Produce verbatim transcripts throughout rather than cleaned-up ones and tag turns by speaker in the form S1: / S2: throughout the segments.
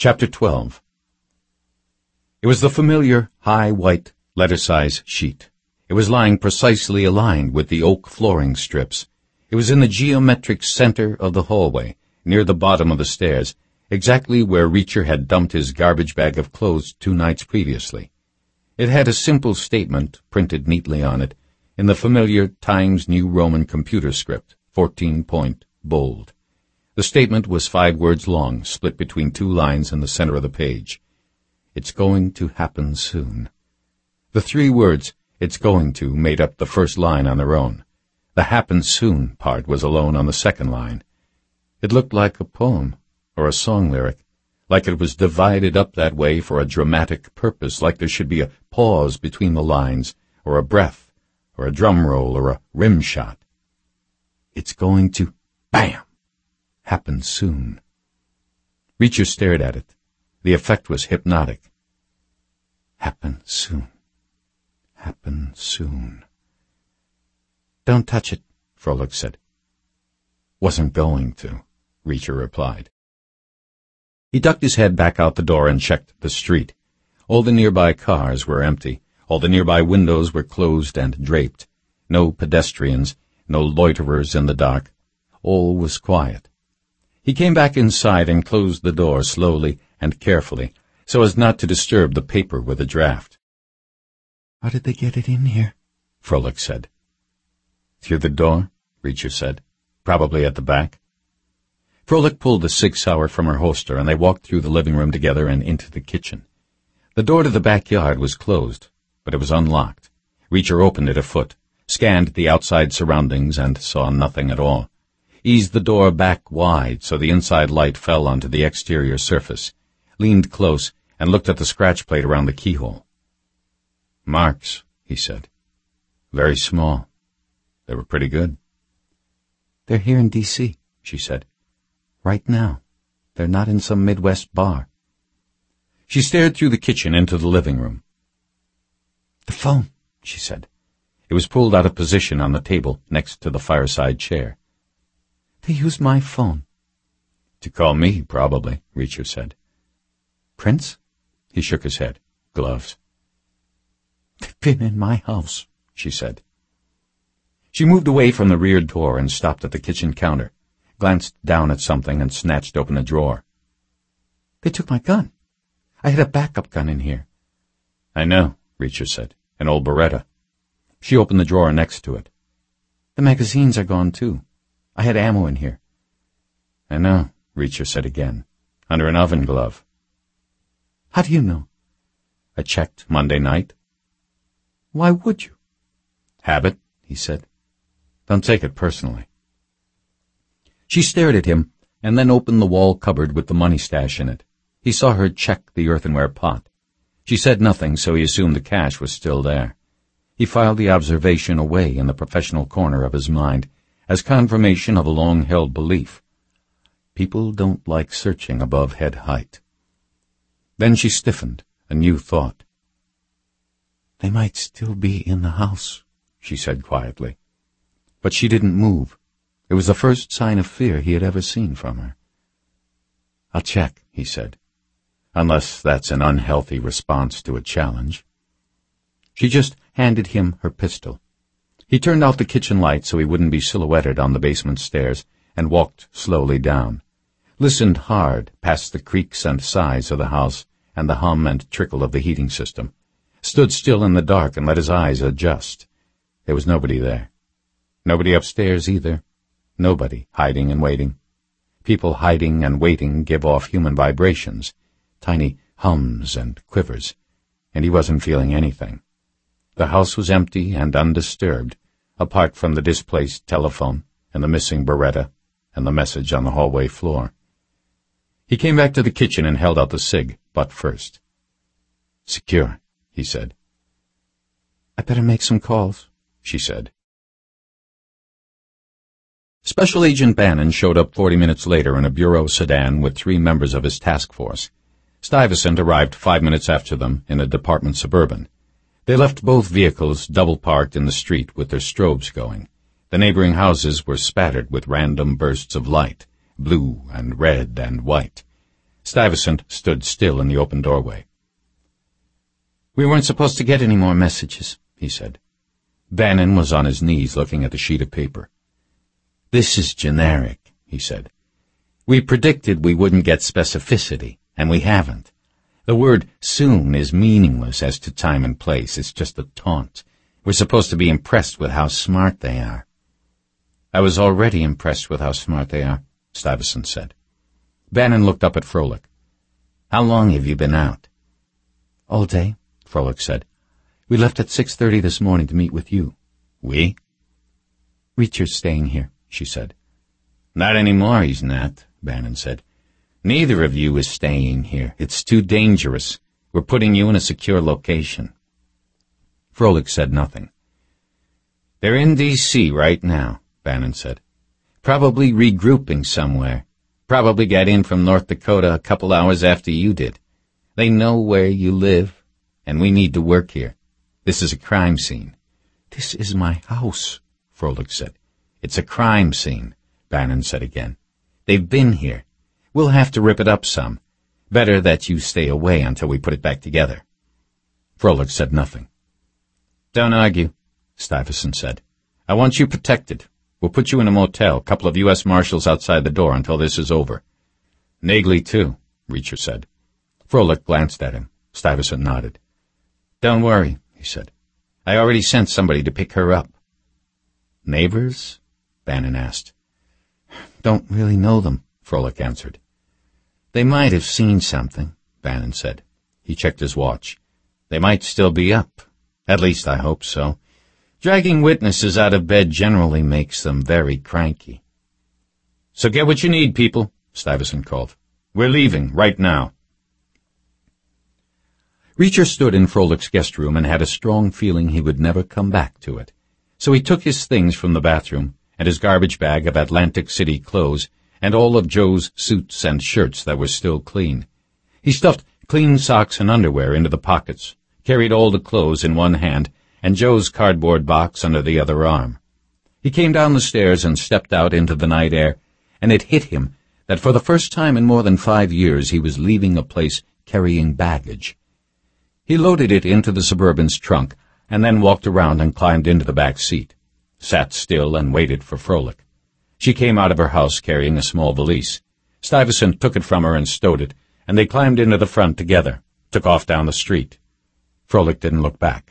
S1: Chapter twelve. It was the familiar, high, white, letter-size sheet. It was lying precisely aligned with the oak flooring strips. It was in the geometric center of the hallway, near the bottom of the stairs, exactly where Reacher had dumped his garbage bag of clothes two nights previously. It had a simple statement printed neatly on it, in the familiar Times New Roman computer script, fourteen-point, bold. The statement was five words long, split between two lines in the center of the page. It's going to happen soon. The three words, it's going to, made up the first line on their own. The happen soon part was alone on the second line. It looked like a poem, or a song lyric, like it was divided up that way for a dramatic purpose, like there should be a pause between the lines, or a breath, or a drum roll, or a rim shot. It's going to, bam! Happen soon. Reacher stared at it. The effect was hypnotic. Happen soon. Happen soon. Don't touch it, Froelich said. Wasn't going to, Reacher replied. He ducked his head back out the door and checked the street. All the nearby cars were empty. All the nearby windows were closed and draped. No pedestrians, no loiterers in the dark. All was quiet. He came back inside and closed the door slowly and carefully, so as not to disturb the paper with a draft. How did they get it in here? Froelich said. Through the door, Reacher said. Probably at the back. Froelich pulled the Sig Sauer from her holster, and they walked through the living room together and into the kitchen. The door to the backyard was closed, but it was unlocked. Reacher opened it a foot, scanned the outside surroundings, and saw nothing at all. Eased the door back wide so the inside light fell onto the exterior surface, leaned close, and looked at the scratch plate around the keyhole. Marks, he said. Very small. They were pretty good. They're here in D C, she said. Right now. They're not in some Midwest bar. She stared through the kitchen into the living room. The phone, she said. It was pulled out of position on the table next to the fireside chair. They used my phone. To call me, probably, Reacher said. Prince? He shook his head. Gloves. They've been in my house, she said. She moved away from the rear door and stopped at the kitchen counter, glanced down at something and snatched open a drawer. They took my gun. I had a backup gun in here. I know, Reacher said. An old Beretta. She opened the drawer next to it. The magazines are gone, too. I had ammo in here. I know, Reacher said again, under an oven glove. How do you know? I checked Monday night. Why would you? Habit, he said. Don't take it personally. She stared at him and then opened the wall cupboard with the money stash in it. He saw her check the earthenware pot. She said nothing, so he assumed the cash was still there. He filed the observation away in the professional corner of his mind, as confirmation of a long-held belief. People don't like searching above head height. Then she stiffened, a new thought. They might still be in the house, she said quietly. But she didn't move. It was the first sign of fear he had ever seen from her. I'll check, he said, unless that's an unhealthy response to a challenge. She just handed him her pistol. He turned out the kitchen light so he wouldn't be silhouetted on the basement stairs and walked slowly down, listened hard past the creaks and sighs of the house and the hum and trickle of the heating system, stood still in the dark and let his eyes adjust. There was nobody there. Nobody upstairs either. Nobody hiding and waiting. People hiding and waiting give off human vibrations, tiny hums and quivers, and he wasn't feeling anything. The house was empty and undisturbed, apart from the displaced telephone and the missing Beretta and the message on the hallway floor. He came back to the kitchen and held out the cig, butt first. Secure, he said. I better make some calls, she said. Special Agent Bannon showed up forty minutes later in a bureau sedan with three members of his task force. Stuyvesant arrived five minutes after them in a department Suburban. They left both vehicles double-parked in the street with their strobes going. The neighboring houses were spattered with random bursts of light, blue and red and white. Stuyvesant stood still in the open doorway. "We weren't supposed to get any more messages," he said. Bannon was on his knees looking at the sheet of paper. "This is generic," he said. "We predicted we wouldn't get specificity, and we haven't. The word soon is meaningless as to time and place. It's just a taunt. We're supposed to be impressed with how smart they are." "I was already impressed with how smart they are," Stuyvesant said. Bannon looked up at Froelich. "How long have you been out?" "All day," Froelich said. "We left at six thirty this morning to meet with you." "We?" "Reacher's staying here," she said. "Not anymore, he's not," Bannon said. "Neither of you is staying here. It's too dangerous. We're putting you in a secure location." Froelich said nothing. "They're in D C right now," Bannon said. "Probably regrouping somewhere. Probably got in from North Dakota a couple hours after you did. They know where you live, and we need to work here. This is a crime scene." "This is my house," Froelich said. "It's a crime scene," Bannon said again. "They've been here. We'll have to rip it up some. Better that you stay away until we put it back together." Froelich said nothing. "Don't argue," Stuyvesant said. "I want you protected. We'll put you in a motel, couple of U S Marshals outside the door until this is over." "Nagley, too," Reacher said. Froelich glanced at him. Stuyvesant nodded. "Don't worry," he said. "I already sent somebody to pick her up." "Neighbors?" Bannon asked. "Don't really know them," Froelich answered. "They might have seen something," Bannon said. He checked his watch. "They might still be up. At least I hope so. Dragging witnesses out of bed generally makes them very cranky." "So get what you need, people," Stuyvesant called. "We're leaving right now." Reacher stood in Froelich's guest room and had a strong feeling he would never come back to it. So he took his things from the bathroom and his garbage bag of Atlantic City clothes and all of Joe's suits and shirts that were still clean. He stuffed clean socks and underwear into the pockets, carried all the clothes in one hand and Joe's cardboard box under the other arm. He came down the stairs and stepped out into the night air, and it hit him that for the first time in more than five years he was leaving a place carrying baggage. He loaded it into the Suburban's trunk and then walked around and climbed into the back seat, sat still and waited for Froelich. She came out of her house carrying a small valise. Stuyvesant took it from her and stowed it, and they climbed into the front together, took off down the street. Froelich didn't look back.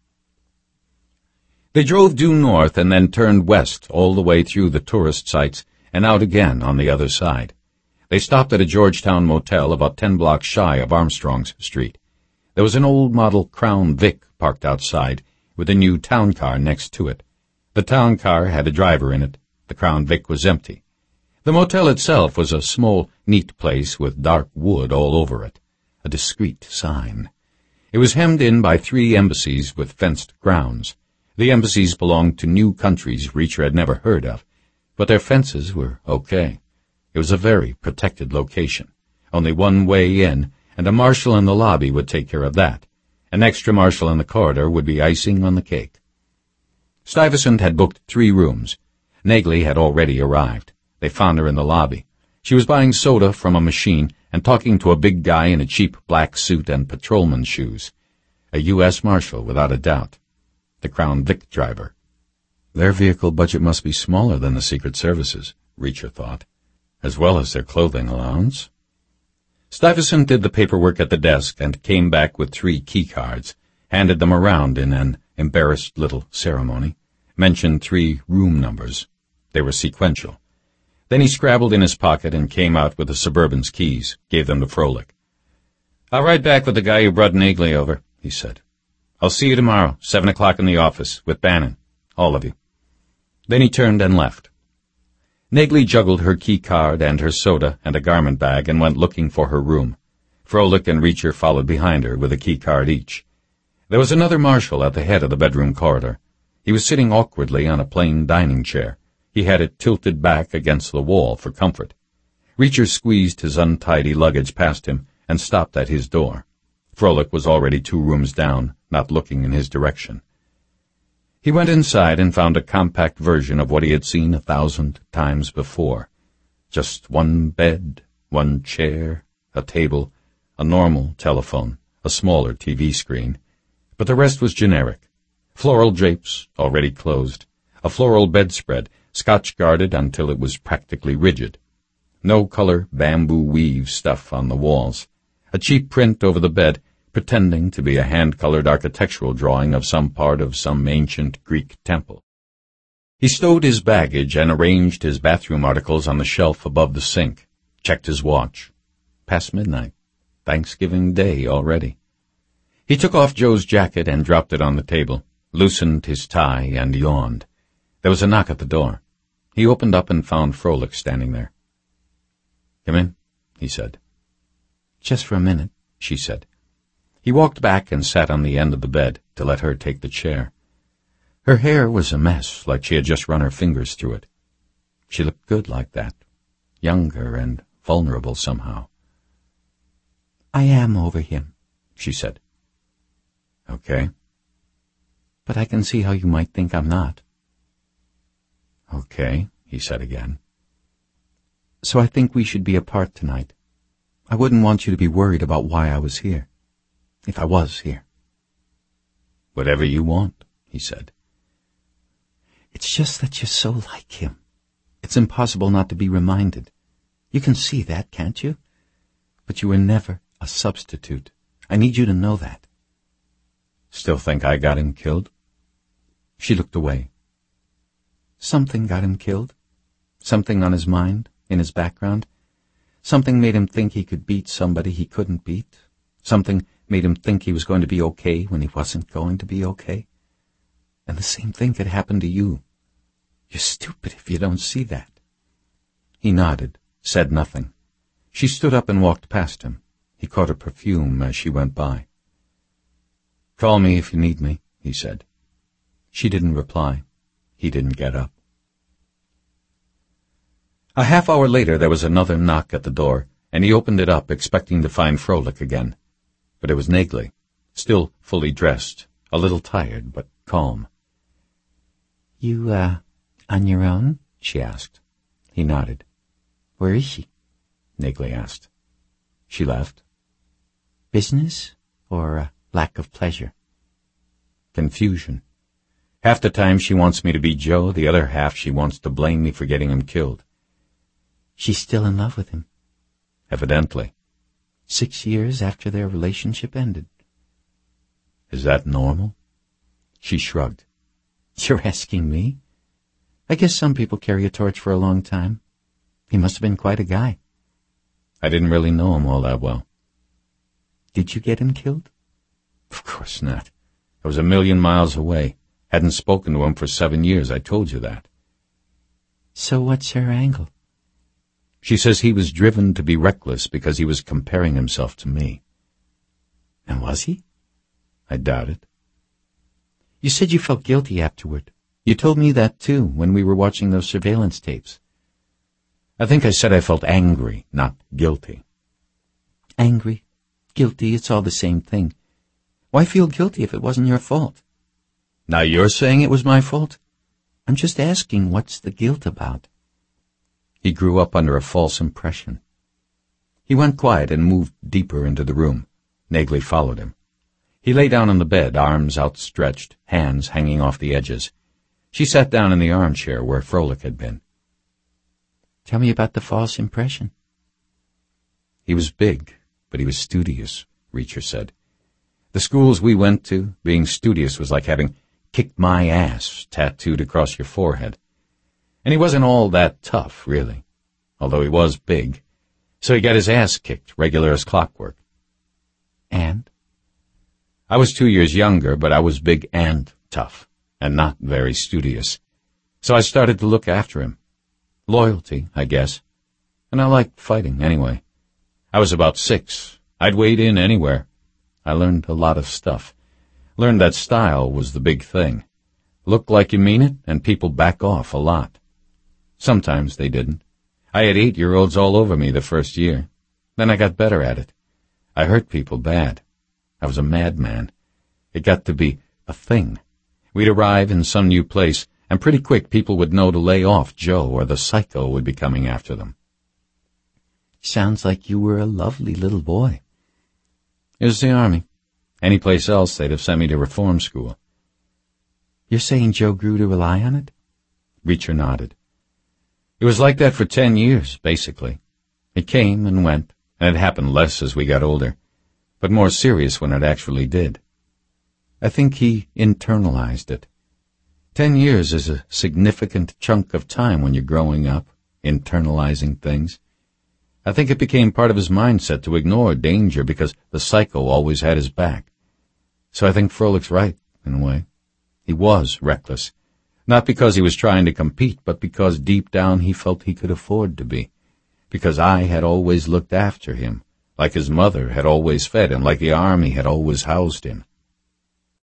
S1: They drove due north and then turned west all the way through the tourist sites and out again on the other side. They stopped at a Georgetown motel about ten blocks shy of Armstrong's Street. There was an old model Crown Vic parked outside, with a new town car next to it. The town car had a driver in it. The Crown Vic was empty. The motel itself was a small, neat place with dark wood all over it, a discreet sign. It was hemmed in by three embassies with fenced grounds. The embassies belonged to new countries Reacher had never heard of, but their fences were okay. It was a very protected location. Only one way in, and a marshal in the lobby would take care of that. An extra marshal in the corridor would be icing on the cake. Stuyvesant had booked three rooms. Nagley had already arrived. They found her in the lobby. She was buying soda from a machine and talking to a big guy in a cheap black suit and patrolman's shoes. A U S Marshal, without a doubt. The Crown Vic driver. Their vehicle budget must be smaller than the Secret Service's, Reacher thought, as well as their clothing allowance. Stuyvesant did the paperwork at the desk and came back with three key cards, handed them around in an embarrassed little ceremony, mentioned three room numbers. They were sequential. Then he scrabbled in his pocket and came out with the Suburban's keys, gave them to Froelich. "I'll ride back with the guy who brought Nagley over," he said. "I'll see you tomorrow, seven o'clock in the office, with Bannon, all of you." Then he turned and left. Nagley juggled her key card and her soda and a garment bag and went looking for her room. Froelich and Reacher followed behind her with a key card each. There was another marshal at the head of the bedroom corridor. He was sitting awkwardly on a plain dining chair. He had it tilted back against the wall for comfort. Reacher squeezed his untidy luggage past him and stopped at his door. Froelich was already two rooms down, not looking in his direction. He went inside and found a compact version of what he had seen a thousand times before. Just one bed, one chair, a table, a normal telephone, a smaller T V screen, but the rest was generic. Floral drapes, already closed, a floral bedspread, Scotch-guarded until it was practically rigid, no color bamboo weave stuff on the walls, a cheap print over the bed, pretending to be a hand-colored architectural drawing of some part of some ancient Greek temple. He stowed his baggage and arranged his bathroom articles on the shelf above the sink, checked his watch. Past midnight. Thanksgiving Day already. He took off Joe's jacket and dropped it on the table, loosened his tie, and yawned. There was a knock at the door. He opened up and found Froelich standing there. "Come in," he said. "Just for a minute," she said. He walked back and sat on the end of the bed to let her take the chair. Her hair was a mess, like she had just run her fingers through it. She looked good like that, younger and vulnerable somehow. "I am over him," she said. "Okay. But I can see how you might think I'm not." "Okay," he said again. "So I think we should be apart tonight. I wouldn't want you to be worried about why I was here, if I was here." "Whatever you want," he said. "It's just that you're so like him. It's impossible not to be reminded. You can see that, can't you? But you were never a substitute. I need you to know that." "Still think I got him killed?" She looked away. "Something got him killed. Something on his mind, in his background. Something made him think he could beat somebody he couldn't beat. Something made him think he was going to be okay when he wasn't going to be okay. And the same thing could happen to you. You're stupid if you don't see that." He nodded, said nothing. She stood up and walked past him. He caught her perfume as she went by. "Call me if you need me," he said. She didn't reply. He didn't get up. A half hour later there was another knock at the door, and he opened it up, expecting to find Froelich again. But it was Naegeli, still fully dressed, a little tired, but calm. "You, uh, on your own?" she asked. He nodded. "Where is she?" Naegeli asked. "She left." "Business or uh, lack of pleasure?" "Confusion. Half the time she wants me to be Joe, the other half she wants to blame me for getting him killed." "She's still in love with him?" "Evidently." Six years after their relationship ended." "Is that normal?" She shrugged. "You're asking me? I guess some people carry a torch for a long time. He must have been quite a guy." "I didn't really know him all that well." "Did you get him killed?" "Of course not. I was a million miles away. Hadn't spoken to him for seven years, I told you that." "So what's her angle?" "She says he was driven to be reckless because he was comparing himself to me." "And was he?" "I doubt it." "You said you felt guilty afterward. You told me that, too, when we were watching those surveillance tapes." "I think I said I felt angry, not guilty." "Angry, guilty, it's all the same thing. Why feel guilty if it wasn't your fault?" "Now you're saying it was my fault?" "I'm just asking, what's the guilt about?" He grew up under a false impression. He went quiet and moved deeper into the room. Naegeli followed him. He lay down on the bed, arms outstretched, hands hanging off the edges. She sat down in the armchair where Froelich had been. "Tell me about the false impression." "He was big, but he was studious," Reacher said. "The schools we went to, being studious was like having kicked my ass tattooed across your forehead. And he wasn't all that tough, really, although he was big. So he got his ass kicked, regular as clockwork." "And?" "I was two years younger, but I was big and tough, and not very studious. So I started to look after him. Loyalty, I guess. And I liked fighting, anyway. I was about six. I'd wade in anywhere. I learned a lot of stuff. Learned that style was the big thing. Look like you mean it, and people back off a lot. Sometimes they didn't. I had eight-year-olds all over me the first year. Then I got better at it. I hurt people bad. I was a madman. It got to be a thing. We'd arrive in some new place, and pretty quick people would know to lay off Joe, or the psycho would be coming after them." Sounds like you were a lovely little boy. It was the Army. Any place else, they'd have sent me to reform school. You're saying Joe grew to rely on it? Reacher nodded. It was like that for ten years, basically. It came and went, and it happened less as we got older, but more serious when it actually did. I think he internalized it. Ten years is a significant chunk of time when you're growing up, internalizing things. I think it became part of his mindset to ignore danger because the psycho always had his back. So I think Froelic's right, in a way. He was reckless. Not because he was trying to compete, but because deep down he felt he could afford to be. Because I had always looked after him, like his mother had always fed him, like the Army had always housed him.